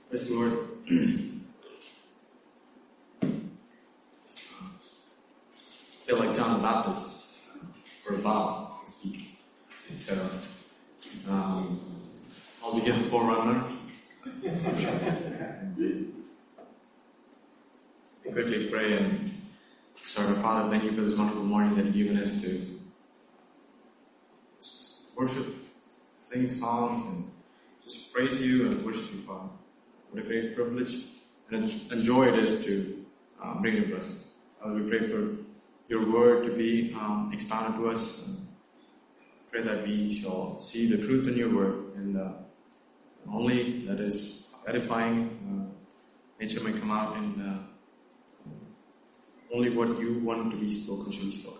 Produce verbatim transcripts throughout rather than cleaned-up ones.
Praise the Lord. I feel like John the Baptist for a while to speak. So, um, I'll be his forerunner. I quickly pray and start. Our Father, thank you for this wonderful morning that you've given us to worship, sing songs, and just praise you and worship you, Father. What a great privilege and a joy it is to uh, bring your presence. Father, we pray for your word to be um, expounded to us. And pray that we shall see the truth in your word, and uh, only that is edifying uh, nature may come out, and uh, only what you want to be spoken should be spoken.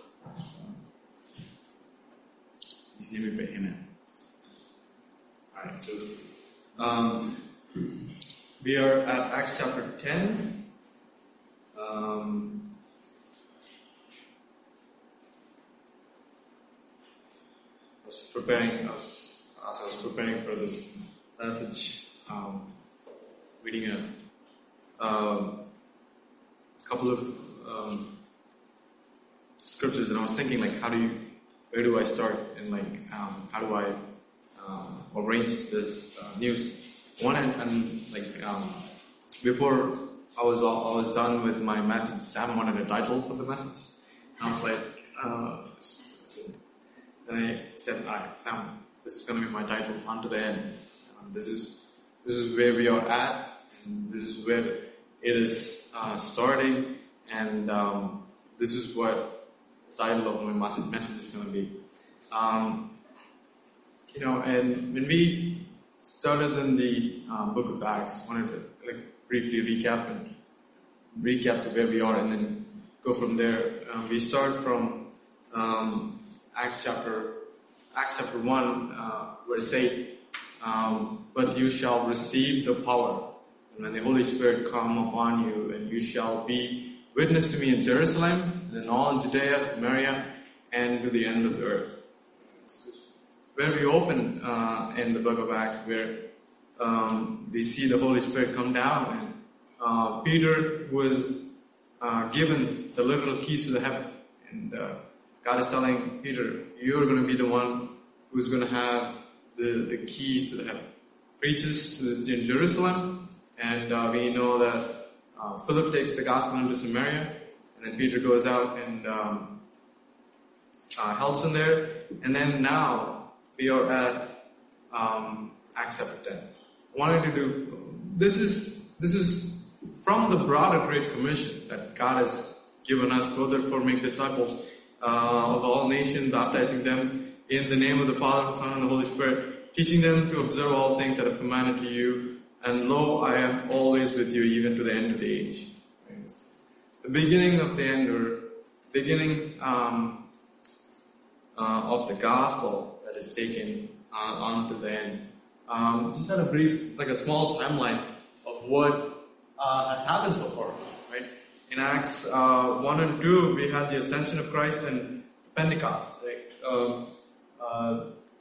In His name we pray, amen. Alright, so um, we are at Acts chapter ten. Um, I was preparing, I was, as I was preparing for this message, um, reading a um, couple of um, scriptures, and I was thinking, like, how do you, where do I start, and like, um, how do I um, arrange this uh, news? One, and, and like, um, before I was all, I was done with my message, Sam wanted a title for the message. And I was like, uh, and I said, all right, Sam, this is going to be my title, Unto the Ends. Um, this is this is where we are at, and this is where it is uh, starting, and um, this is what the title of my message is going to be. Um, you know, and when we started in the um, book of Acts, I wanted to like briefly recap and recap to where we are, and then go from there. Um, we start from um, Acts chapter Acts chapter one, uh, verse eight. Um, but you shall receive the power, and when the Holy Spirit come upon you, and you shall be witness to me in Jerusalem, and in all Judea, Samaria, and to the end of the earth. Where we open uh, in the book of Acts, where um, we see the Holy Spirit come down, and uh, Peter was uh, given the literal keys to the heaven, and uh, God is telling Peter, you're going to be the one who's going to have the, the keys to the heaven. Preaches to the, in Jerusalem, and uh, we know that uh, Philip takes the gospel into Samaria, and then Peter goes out and um, uh, helps in there, and then now we are at um, Acts chapter ten. I wanted to do this is this is from the broader Great Commission that God has given us. Go therefore, make disciples uh, of all nations, baptizing them in the name of the Father, the Son, and the Holy Spirit, teaching them to observe all things that I have commanded to you. And lo, I am always with you, even to the end of the age. The beginning of the end, or beginning um, uh, of the gospel that is taken uh, on to the end. Um, just had a brief, like a small timeline of what uh, has happened so far, right? In Acts uh, one and two, we had the ascension of Christ and Pentecost. Like, um, uh,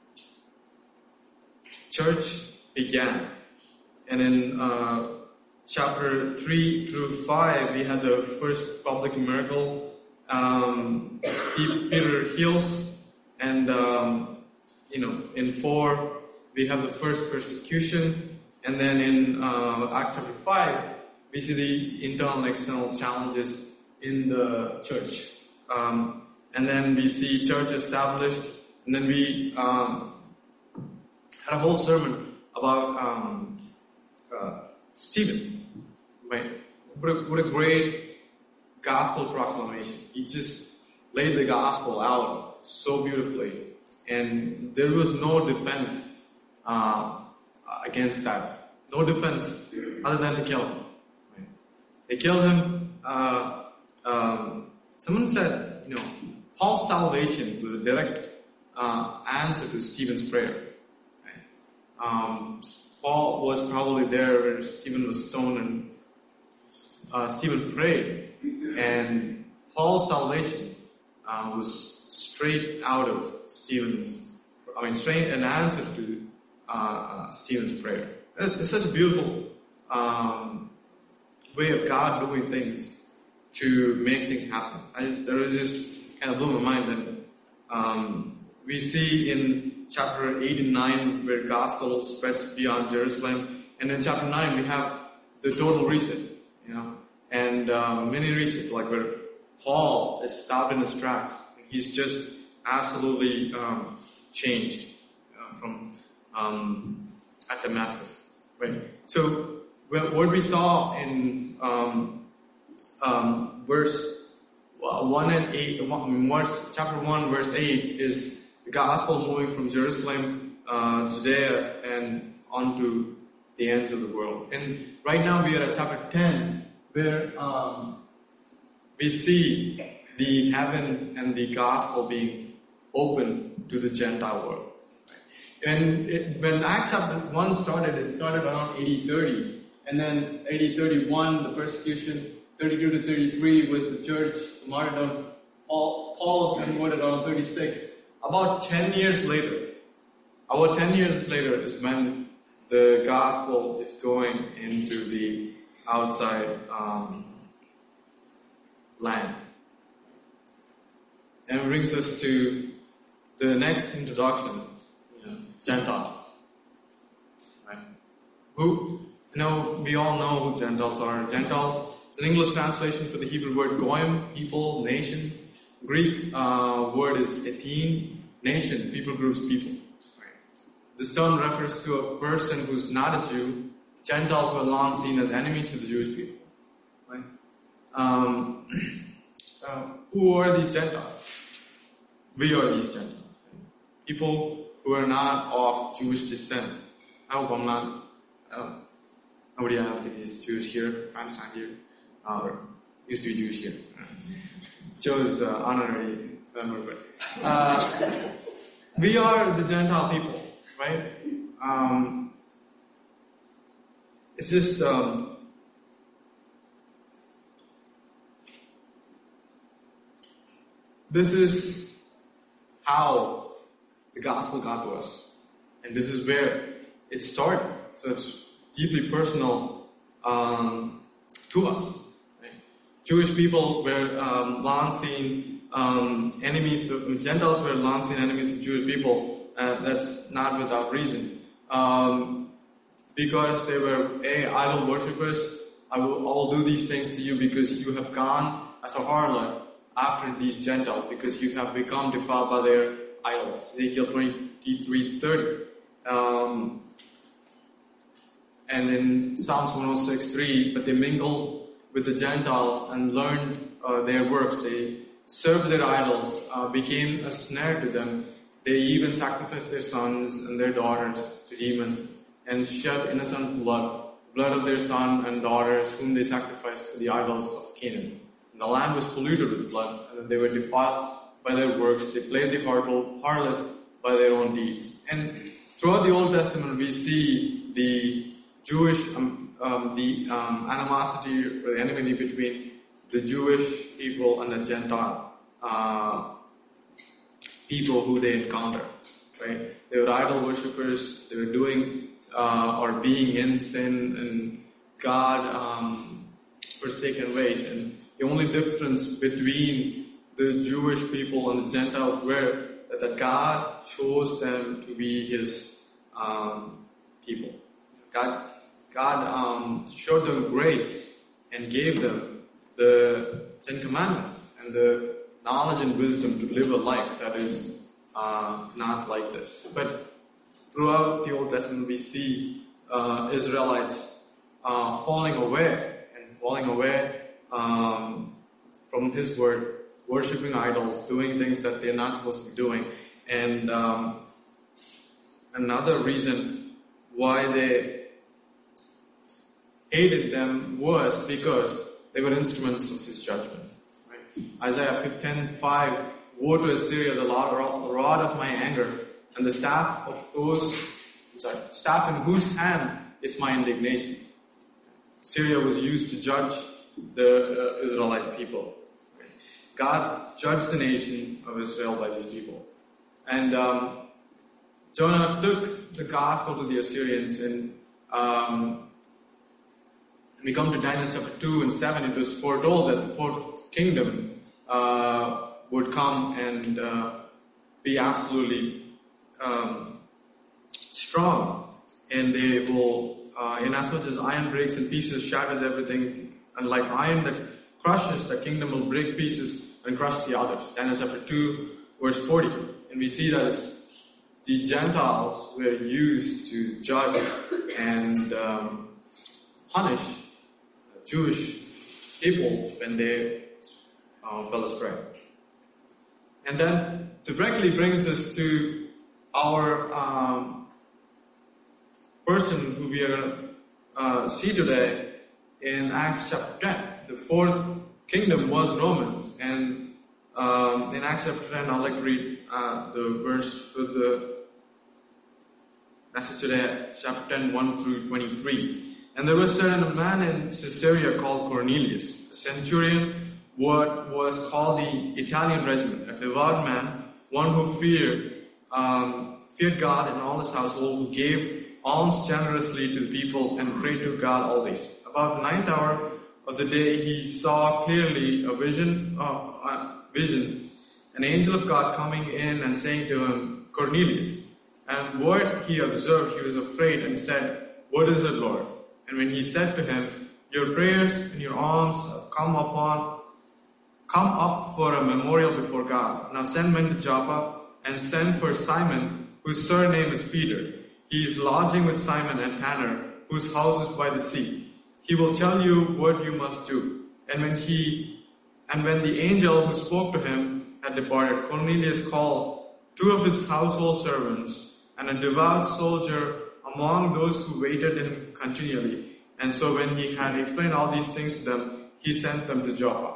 church began. And in uh, chapter three through five, we had the first public miracle. Um, Peter heals, and um, you know, in four, we have the first persecution, and then in uh, Acts chapter five, we see the internal and external challenges in the church. Um, and then we see church established, and then we um, had a whole sermon about um, uh, Stephen. Right? What a, what a great gospel proclamation. He just laid the gospel out so beautifully, and there was no defense uh, against that. No defense other than to kill him. Right? They killed him. Uh, um, someone said, you know, Paul's salvation was a direct uh, answer to Stephen's prayer. Right? Um, Paul was probably there where Stephen was stoned, and uh, Stephen prayed, and Paul's salvation uh, was straight out of Stephen's, I mean, straight an answer to uh, uh, Stephen's prayer. It's such a beautiful um, way of God doing things to make things happen. I just, there was just kind of blew my mind. And um, we see in chapter eight and nine where gospel spreads beyond Jerusalem, and in chapter nine we have the total reset, you know, and um, mini reset, like where Paul is stopped in his tracks. He's just absolutely um, changed uh, from um, at Damascus, right? So what we saw in um, um, verse one and eight, verse, chapter one, verse eight, is the gospel moving from Jerusalem, uh, Judea, and onto the ends of the world. And right now we are at chapter ten, where um, we see the heaven and the gospel being open to the Gentile world. And it, when Acts chapter one started, it started around A D thirty. And then A D thirty-one, the persecution, thirty-two to thirty-three was the church, the martyrdom. Paul, Paul was converted around thirty-six. About ten years later, about ten years later is when the gospel is going into the outside um, land. And it brings us to the next introduction, you know, Gentiles. Right? Who, you know, we all know who Gentiles are. Gentiles is an English translation for the Hebrew word goyim, people, nation. Greek uh, word is ethene, nation, people groups, people. Right? This term refers to a person who's not a Jew. Gentiles were long seen as enemies to the Jewish people. Right? Um, uh, who are these Gentiles? We are these Gentiles. Right? People who are not of Jewish descent. I hope I'm not... Uh, Nobody, I don't think he's Jewish here. Fran's not here. Uh, or used to be Jewish here. Joe's uh, honorary member. But, uh, we are the Gentile people, right? Um, it's just... Um, this is how the gospel got to us. And this is where it started. So it's deeply personal um, to us. Right? Jewish people were um, long seen um, enemies of Gentiles were long seen enemies of Jewish people. Uh, that's not without reason, um, because they were a idol worshippers. I will, I will do these things to you because you have gone as a harlot after these Gentiles, because you have become defiled by their idols. Ezekiel twenty-three thirty. Um, And in Psalms one oh six three, but they mingled with the Gentiles and learned uh, their works. They served their idols, uh, became a snare to them. They even sacrificed their sons and their daughters to demons and shed innocent blood, blood of their sons and daughters whom they sacrificed to the idols of Canaan. And the land was polluted with blood, and they were defiled by their works. They played the harlot by their own deeds. And throughout the Old Testament, we see the Jewish, um, um, the um, animosity or the enmity between the Jewish people and the Gentile uh, people who they encounter. Right? They were idol worshippers. They were doing uh, or being in sin and God um, forsaken ways. And the only difference between the Jewish people and the Gentiles were that, that God chose them to be His um, people. God, God um, showed them grace and gave them the Ten Commandments and the knowledge and wisdom to live a life that is uh, not like this. But throughout the Old Testament, we see uh, Israelites uh, falling away and falling away um, from His word, worshipping idols, doing things that they're not supposed to be doing. And um, another reason why they hated them was because they were instruments of His judgment. Right? Isaiah ten five, woe to Assyria, the rod of my anger, and the staff of those, I'm sorry, staff in whose hand is my indignation. Syria was used to judge the uh, Israelite people. Right? God judged the nation of Israel by these people. And um, Jonah took the gospel to the Assyrians, and um, we come to Daniel chapter two and seven, it was foretold that the fourth kingdom uh, would come and uh, be absolutely um, strong, and they will, uh, in as much as iron breaks in pieces, shatters everything, and like iron that crushes, the kingdom will break pieces and crush the others. Daniel chapter two, verse forty, and we see that it's the Gentiles were used to judge and um, punish Jewish people when they uh, fell astray. And then directly brings us to our um, person who we are going to uh, see today in Acts chapter ten. The fourth kingdom was Romans, and um, in Acts chapter ten, I'd like to read uh, the verse for the message today, chapter ten, one through twenty-three. And there was certain a man in Caesarea called Cornelius, a centurion, what was called the Italian regiment, a devout man, one who feared um, feared God and all his household, who gave alms generously to the people and prayed to God always. About the ninth hour of the day, he saw clearly a vision, uh, a vision, an angel of God coming in and saying to him, Cornelius. And what he observed, he was afraid and said, What is it, Lord? And when he said to him, Your prayers and your alms have come upon, come up for a memorial before God. Now send men to Joppa and send for Simon, whose surname is Peter. He is lodging with Simon and Tanner, whose house is by the sea. He will tell you what you must do. And when he, and when the angel who spoke to him had departed, Cornelius called two of his household servants and a devout soldier among those who waited him continually. And so when he had explained all these things to them, he sent them to Joppa.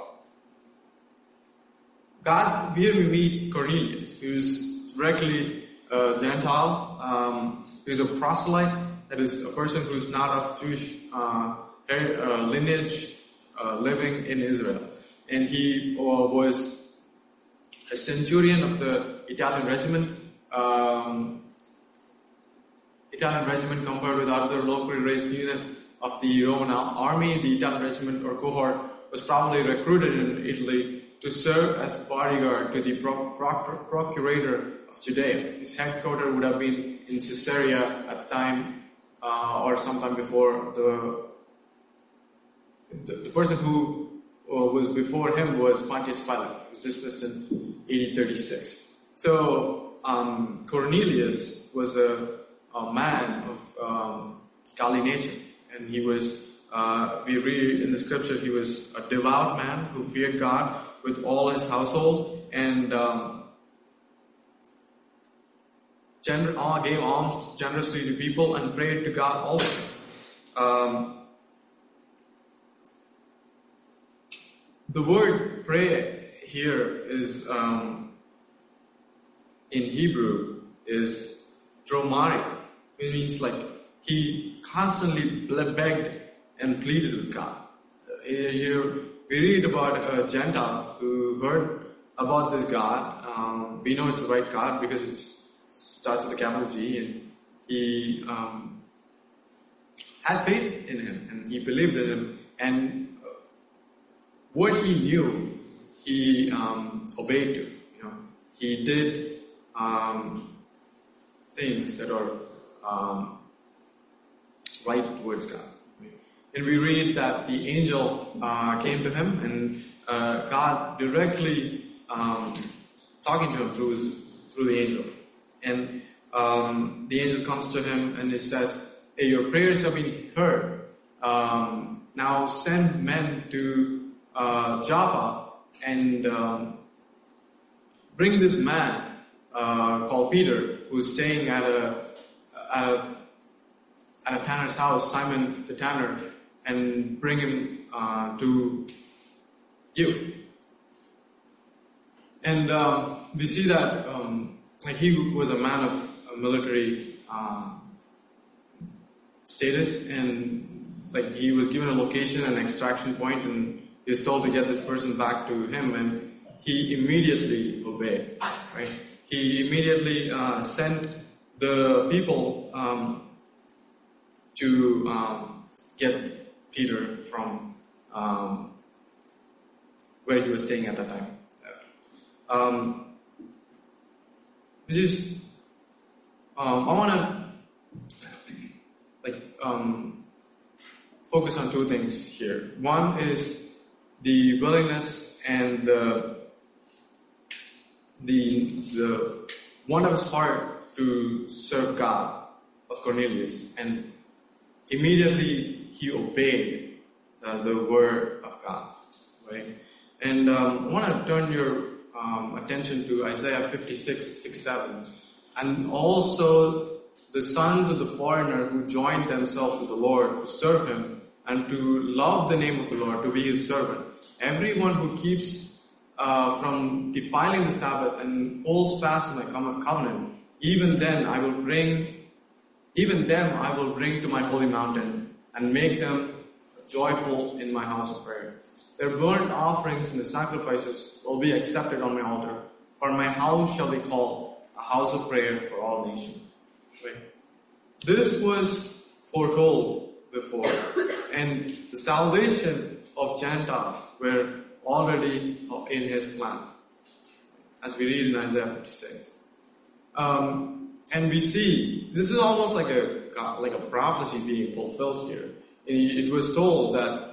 God, here we meet Cornelius, who's directly a Gentile, um, who's a proselyte, that is a person who's not of Jewish uh, uh, lineage, uh, living in Israel. And he uh, was a centurion of the Italian regiment. Um, Italian regiment compared with other locally raised units of the Roman army, the Italian regiment or cohort was probably recruited in Italy to serve as bodyguard to the pro- proctor, procurator of Judea. His headquarters would have been in Caesarea at the time, uh, or sometime before. The, the, the person who uh, was before him was Pontius Pilate. He was dismissed in A D thirty-six. So um, Cornelius was a a man of um, Galilean nation, and he was, uh, we read in the scripture, he was a devout man who feared God with all his household, and um, gener- uh, gave alms generously to people and prayed to God always. Um, the word pray here is, um, in Hebrew, is dromari. It means like he constantly begged and pleaded with God. Here we read about a Gentile who heard about this God. Um, we know it's the right God because it starts with a capital G, and he um, had faith in him and he believed in him. And what he knew, he um, obeyed to. You know, he did um, things that are Um, right towards God. And we read that the angel uh, came to him, and uh, God directly um, talking to him through his, through the angel. And um, the angel comes to him and he says, Hey, your prayers have been heard. Um, now send men to uh, Joppa and um, bring this man uh, called Peter, who's staying at a At a, at a tanner's house, Simon the tanner, and bring him uh, to you. And um, we see that um, like he was a man of a military um, status, and like he was given a location, an extraction point, and he was told to get this person back to him, and he immediately obeyed. Right? He immediately uh, sent the people um, to um, get Peter from um, where he was staying at that time. Um, which is, um, I want to like um, focus on two things here. One is the willingness and the the the one of his heart to serve God of Cornelius, and immediately he obeyed uh, the word of God, right? And um, I want to turn your um, attention to Isaiah fifty-six, six, seven, and also the sons of the foreigner who joined themselves to the Lord to serve Him and to love the name of the Lord, to be His servant. Everyone who keeps uh, from defiling the Sabbath and holds fast to my covenant, even then I will bring, even them I will bring to my holy mountain and make them joyful in my house of prayer. Their burnt offerings and the sacrifices will be accepted on my altar, for my house shall be called a house of prayer for all nations. Right? This was foretold before, and the salvation of Gentiles were already in His plan, as we read in Isaiah fifty-six. Um, and we see this is almost like a like a prophecy being fulfilled here. It was told that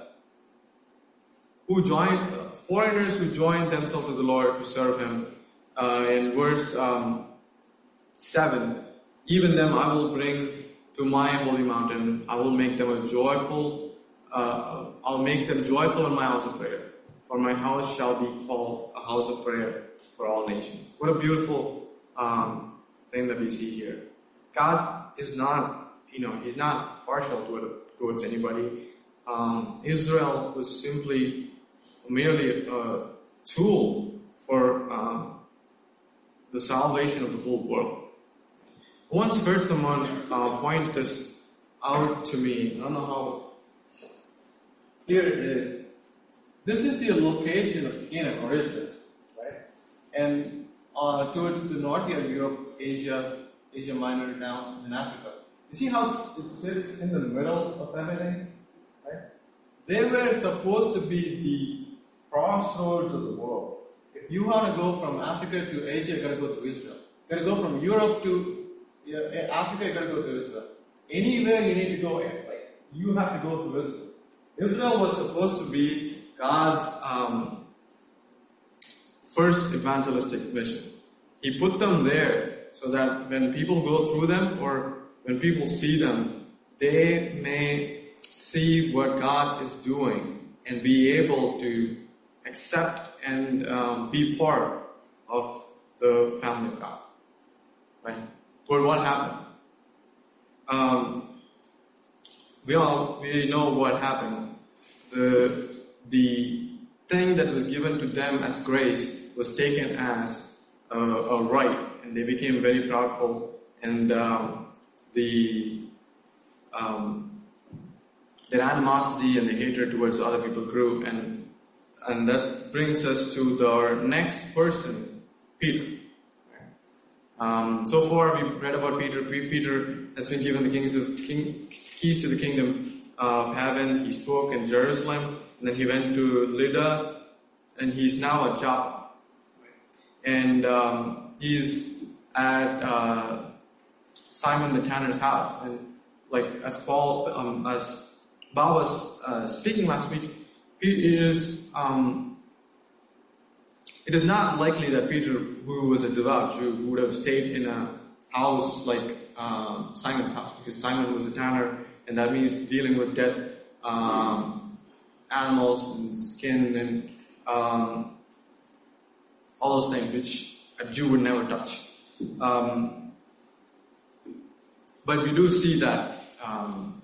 who joined uh, foreigners who joined themselves to the Lord to serve Him. Uh, in verse um, seven, even them I will bring to my holy mountain. I will make them a joyful. Uh, I'll make them joyful in my house of prayer. For my house shall be called a house of prayer for all nations. What a beautiful um, thing that we see here. God is not, you know, He's not partial towards anybody. Um, Israel was simply merely a tool for um, the salvation of the whole world. I once heard someone uh, point this out to me. I don't know how. Here it is. This is the location of Canaan or Israel, right? And uh, towards the north of Europe, Asia, Asia Minor, down in Africa. You see how it sits in the middle of everything, right? They were supposed to be the crossroads of the world. If you want to go from Africa to Asia, you got to go to Israel. You got to go from Europe to yeah, Africa, you got to go to Israel. Anywhere you need to go, like, you have to go to Israel. Israel was supposed to be God's um, first evangelistic mission. He put them there so that when people go through them or when people see them, they may see what God is doing and be able to accept and um, be part of the family of God. Right? But what happened? Um, we all we know what happened. The the thing that was given to them as grace was taken as a, a right, and they became very proudful. And um, the um, their animosity and the hatred towards other people grew, and and that brings us to the, our next person, Peter. Um, so far, we've read about Peter. Peter has been given the kings of, king, keys to the kingdom of heaven. He spoke in Jerusalem, and then he went to Lydda, and he's now at Joppa. And um, he's at uh, Simon the tanner's house. And like as Paul, um, as Bob was uh, speaking last week, it is um, it is not likely that Peter, who was a devout Jew, would have stayed in a house like um, Simon's house, because Simon was a tanner, and that means dealing with dead um, animals and skin and um, all those things which a Jew would never touch. Um, but we do see that um,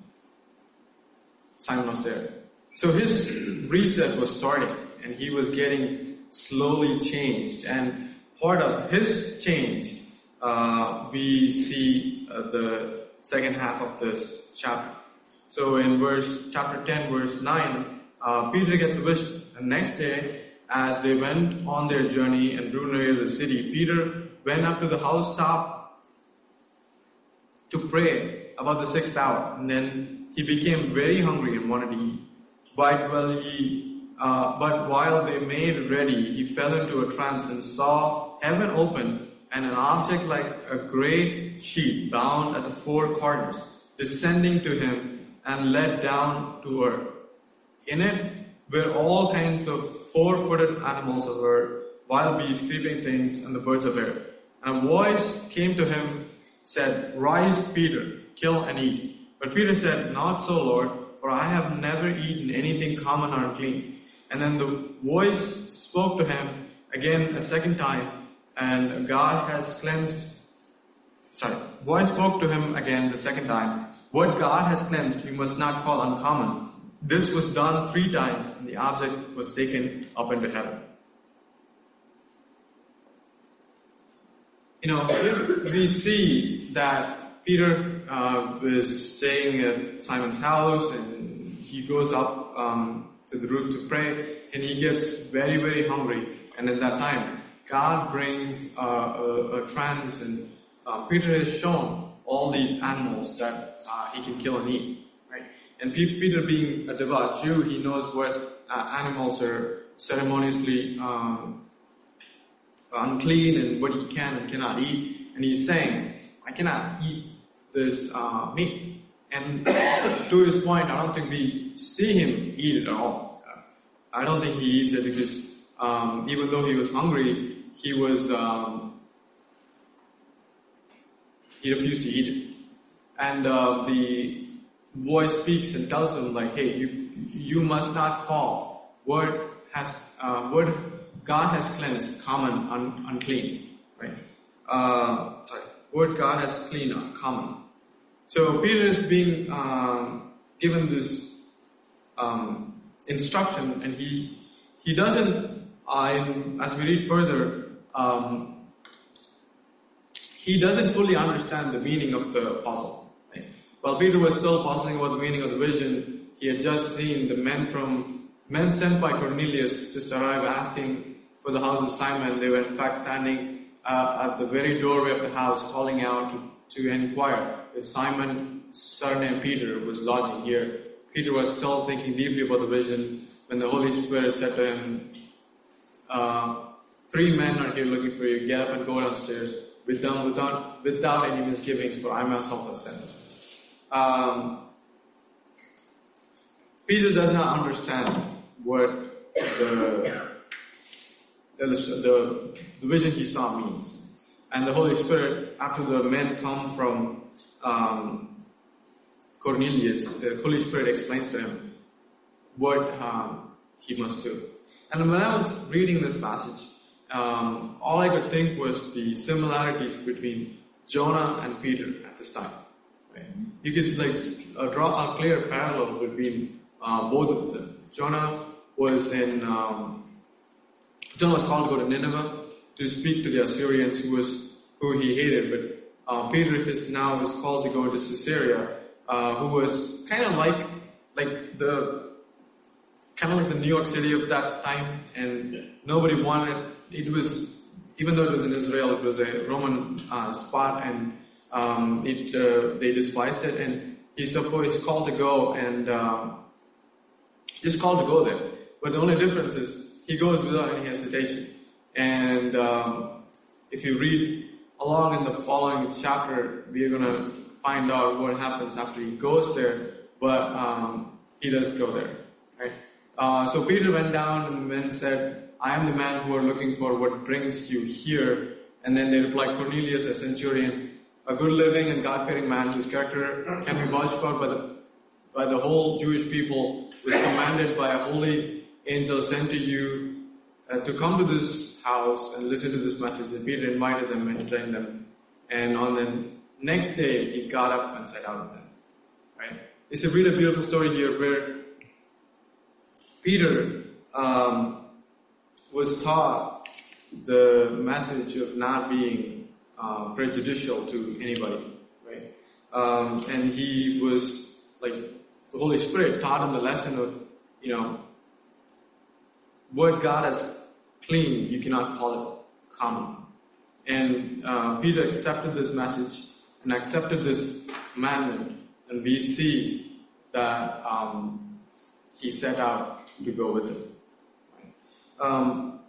Simon was there. So his reset was starting, and he was getting slowly changed. And part of his change, uh, we see uh, the second half of this chapter. So in verse chapter ten, verse nine, uh, Peter gets a vision. And next day, as they went on their journey and drew near the city, Peter went up to the housetop to pray about the sixth hour. And then he became very hungry and wanted to eat. But while he, uh, but while they made ready, he fell into a trance and saw heaven open and an object like a great sheet bound at the four corners, descending to him and led down to earth. In it were all kinds of four-footed animals of earth, wild beasts, creeping things, and the birds of air. And a voice came to him, said, "Rise, Peter, kill and eat." But Peter said, "Not so, Lord, for I have never eaten anything common or unclean." And then the voice spoke to him again a second time, and God has cleansed, sorry, voice spoke to him again the second time, "What God has cleansed, you must not call uncommon." This was done three times, and the object was taken up into heaven. You know, here we see that Peter uh, was staying at Simon's house, and he goes up um, to the roof to pray, and he gets very, very hungry. And at that time, God brings uh, a, a trance, and uh, Peter has shown all these animals that uh, he can kill and eat. Right? And P- Peter, being a devout Jew, he knows what uh, animals are ceremoniously um, unclean and what he can and cannot eat. And he's saying, I cannot eat this uh, meat. And to his point, I don't think we see him eat it at all. I don't think he eats it because um, even though he was hungry, he was um, he refused to eat it. And uh, the voice speaks and tells him, like, hey, you you must not call what has uh, what God has cleansed common un, unclean, right? Uh, sorry, what God has cleaned uh, common. So Peter is being um, given this um, instruction, and he he doesn't. Uh, in, as we read further, um, he doesn't fully understand the meaning of the puzzle. Right? While Peter was still puzzling about the meaning of the vision, he had just seen the men from men sent by Cornelius just arrive asking for the house of Simon. They were in fact standing uh, at the very doorway of the house, calling out to, to inquire if Simon, surnamed Peter, was lodging here. Peter was still thinking deeply about the vision when the Holy Spirit said to him, uh, three men are here looking for you. Get up and go downstairs with them without, without any misgivings, for I myself have sent them. Um, Peter does not understand what the, the, the, the vision he saw means. And the Holy Spirit, after the men come from um, Cornelius, the Holy Spirit explains to him what um, he must do. And when I was reading this passage, um, all I could think was the similarities between Jonah and Peter at this time. Right? You could like uh, draw a clear parallel between uh, both of them. Jonah was in um, Jonah was called to go to Nineveh to speak to the Assyrians, who was who he hated. But uh, Peter is now is called to go to Caesarea, uh, who was kind of like like the kind of like the New York City of that time, and yeah. Nobody wanted it. Was even though it was in Israel, it was a Roman uh, spot, and um, it uh, they despised it. And he's supposed he's called to go, and um, he's called to go there. But the only difference is he goes without any hesitation. And um, if you read along in the following chapter, we are going to find out what happens after he goes there. But um, he does go there, right? Uh, so Peter went down, and the men said, I am the man who are looking for. What brings you here? And then they replied, Cornelius, a centurion, a good living and God-fearing man whose character can be vouched for by the, by the whole Jewish people, was commanded by a holy angel sent to you uh, to come to this house and listen to this message. And Peter invited them and entertained them. And on the next day, he got up and set out with them. Right? It's a really beautiful story here where Peter um, was taught the message of not being uh, prejudicial to anybody, right? Um, and he was like the Holy Spirit taught him the lesson of, you know, what God has cleaned, you cannot call it common. And uh, Peter accepted this message and accepted this commandment, and we see that um, he set out to go with them. Right? Um,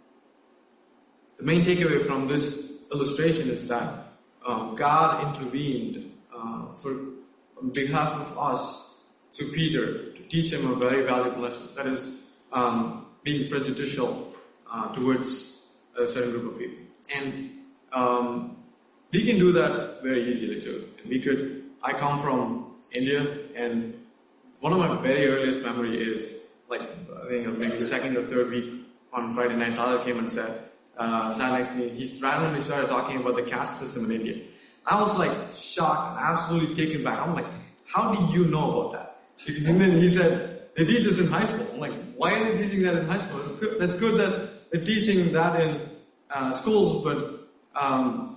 the main takeaway from this illustration is that um, God intervened uh, for on behalf of us to Peter to teach him a very valuable lesson. That is um, being prejudicial uh, towards a certain group of people. And um, we can do that very easily too. We could. I come from India, and one of my very earliest memory is like I think maybe second or third week on Friday night. Tyler came and said, uh, sat next to me. He randomly started talking about the caste system in India. I was like shocked, absolutely taken back. I was like, "How do you know about that?" And then he said, "They teach us in high school." I'm like, "Why are they teaching that in high school?" It's good, that's good that they're teaching that in uh, schools, but um,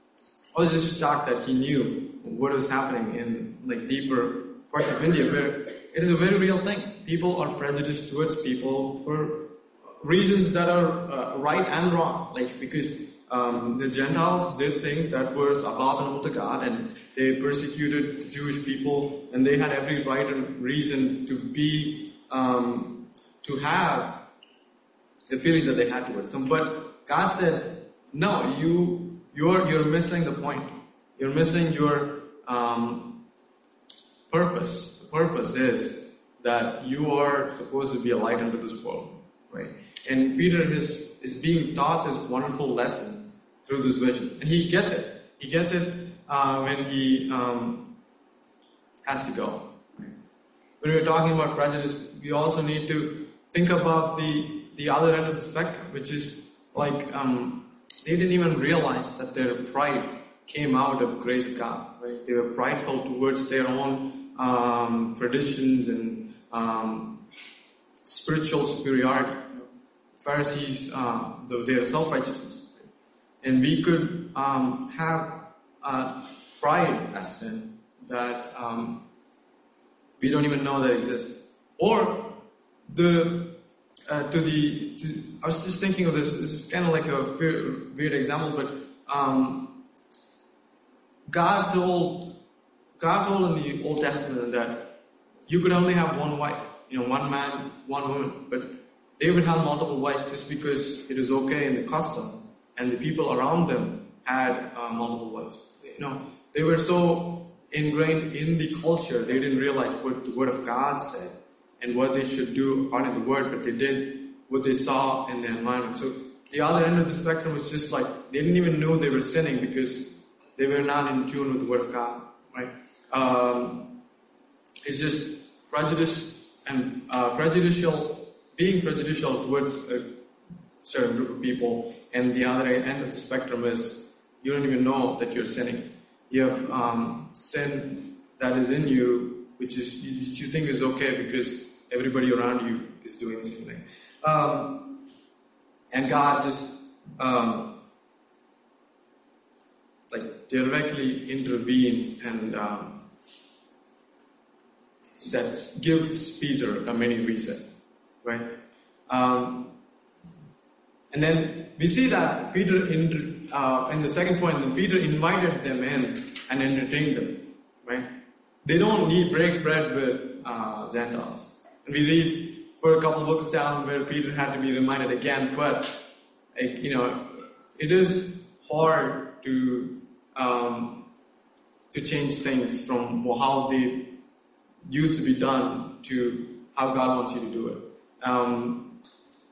I was just shocked that he knew what was happening in like deeper parts of India, where it is a very real thing. People are prejudiced towards people for reasons that are uh, right and wrong. Like because um, the Gentiles did things that were abominable to God, and they persecuted the Jewish people, and they had every right and reason to be um, to have the feeling that they had towards them. But God said, "No, you you're you're missing the point. You're missing your um, purpose. The purpose is that you are supposed to be a light unto this world, right?" And Peter is, is being taught this wonderful lesson through this vision. And he gets it. He gets it uh, when he um, has to go. Right? When we're talking about prejudice, we also need to think about the, the other end of the spectrum, which is like um, they didn't even realize that their pride came out of grace of God. Right? They were prideful towards their own um, traditions and um, spiritual superiority. Pharisees, uh, their self-righteousness. And we could um, have uh, pride as sin that um, we don't even know that exists. Or the uh, to the to, I was just thinking of this. This is kind of like a weird, weird example, but um, God told God told in the Old Testament that you could only have one wife. You know, one man, one woman, but David had multiple wives just because it was okay in the custom, and the people around them had uh, multiple wives. You know, they were so ingrained in the culture, they didn't realize what the Word of God said and what they should do according to the Word, but they did what they saw in the environment. So the other end of the spectrum was just like, they didn't even know they were sinning because they were not in tune with the Word of God, right? Um, it's just prejudice and uh, prejudicial being prejudicial towards a certain group of people, and the other end of the spectrum is you don't even know that you're sinning. You have um, sin that is in you, which is you, you think is okay because everybody around you is doing the same thing. Um, and God just um, like directly intervenes and um, sets gives Peter a mini reset. Right, um, and then we see that Peter, in, uh, in the second point, then Peter invited them in and entertained them. Right, they don't need break bread with uh, Gentiles. And we read for a couple books down where Peter had to be reminded again. But like, you know, it is hard to um, to change things from how they used to be done to how God wants you to do it. Um,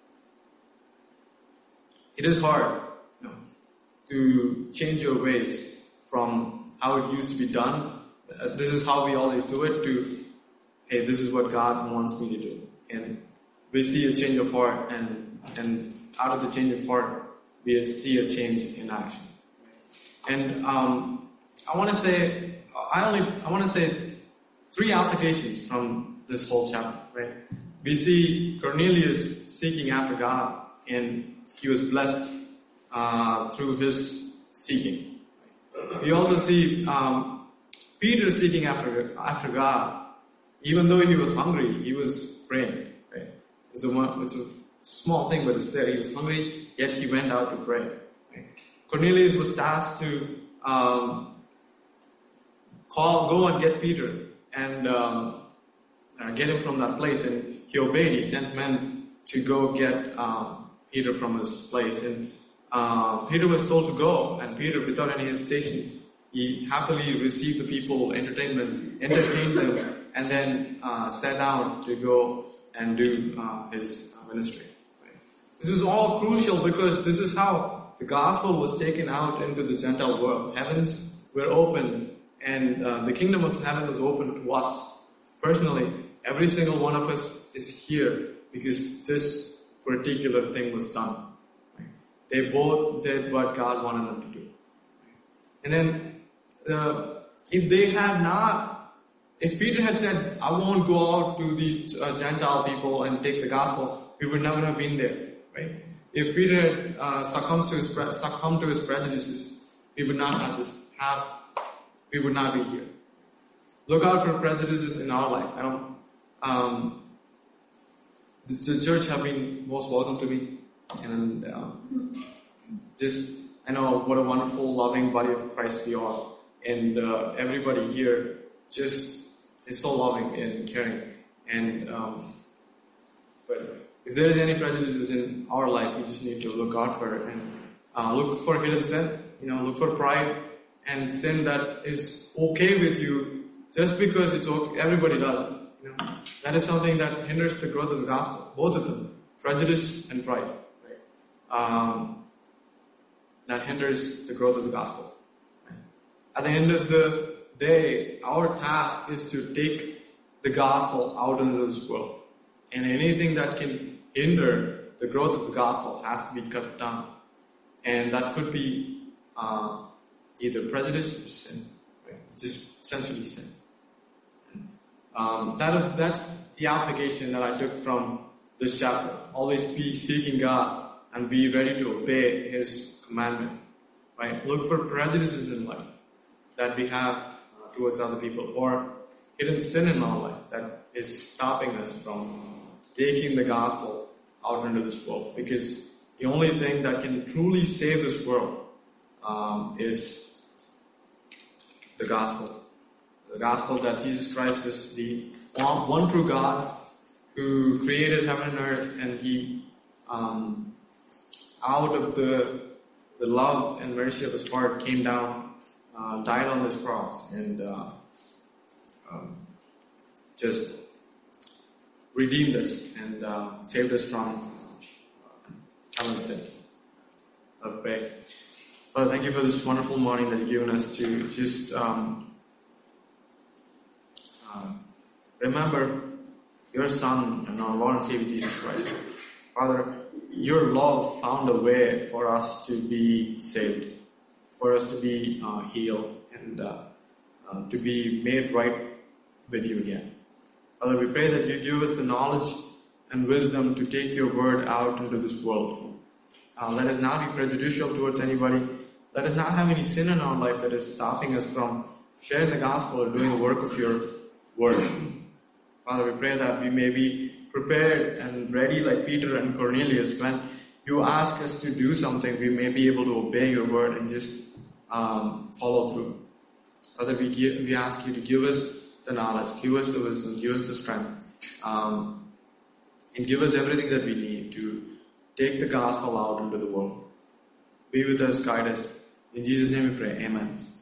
it is hard, you know, to change your ways from how it used to be done. Uh, this is how we always do it to, hey, this is what God wants me to do. And we see a change of heart, and, and out of the change of heart, we see a change in action. And um, I want to say, I only, I want to say three applications from this whole chapter, right? We see Cornelius seeking after God, and he was blessed uh, through his seeking. We also see um, Peter seeking after after God. Even though he was hungry, he was praying. Right? It's a, it's a small thing, but it's there. He was hungry, yet he went out to pray. Right? Cornelius was tasked to um, call, go and get Peter, and um, uh, get him from that place, and he obeyed. He sent men to go get um, Peter from his place, and uh, Peter was told to go, and Peter, without any hesitation, he happily received the people, entertainment, entertained them, and then uh, set out to go and do uh, his ministry. Right? This is all crucial because this is how the gospel was taken out into the Gentile world. Heavens were open, and uh, the kingdom of heaven was open to us. Personally, every single one of us is here because this particular thing was done. Right? They both did what God wanted them to do. And then, uh, if they had not, if Peter had said, I won't go out to these uh, Gentile people and take the gospel, we would never have been there, right? If Peter had uh, succumbed to his pre- succumbed to his prejudices, we would not have this. Have we would not be here. Look out for prejudices in our life. I don't. Um, the, the church have been most welcome to me, and um, just I know what a wonderful, loving body of Christ we are, and uh, everybody here just is so loving and caring. And um, but if there is any prejudices in our life, we just need to look out for it and uh, look for hidden sin. You know, look for pride and sin that is okay with you just because it's okay. Everybody does it. You know, that is something that hinders the growth of the gospel. Both of them, prejudice and pride. Right? Um, that hinders the growth of the gospel. Right? At the end of the day, our task is to take the gospel out into this world. And anything that can hinder the growth of the gospel has to be cut down. And that could be uh, either prejudice or sin. Right? Just essentially sin. Um, that, that's the application that I took from this chapter. Always be seeking God and be ready to obey His commandment. Right? Look for prejudices in life that we have uh, towards other people, or hidden sin in our life that is stopping us from taking the gospel out into this world. Because the only thing that can truly save this world um, is the gospel. The gospel that Jesus Christ is the one, one true God who created heaven and earth, and He, um, out of the the love and mercy of His heart, came down, uh, died on His cross, and uh, um, just redeemed us and uh, saved us from uh, having sin. Let's pray. Father, thank you for this wonderful morning that you've given us to just um, uh, remember your Son and our Lord and Savior Jesus Christ. Father, your love found a way for us to be saved, for us to be uh, healed, and uh, uh, to be made right with you again. Father, we pray that you give us the knowledge and wisdom to take your word out into this world. Uh, let us not be prejudicial towards anybody. Let us not have any sin in our life that is stopping us from sharing the gospel or doing the work of your word. Father, we pray that we may be prepared and ready like Peter and Cornelius. When you ask us to do something, we may be able to obey your word and just um, follow through. Father, we, give, we ask you to give us the knowledge, give us the wisdom, give us the strength, um, and give us everything that we need to take the gospel out into the world. Be with us, guide us. In Jesus' name we pray. Amen.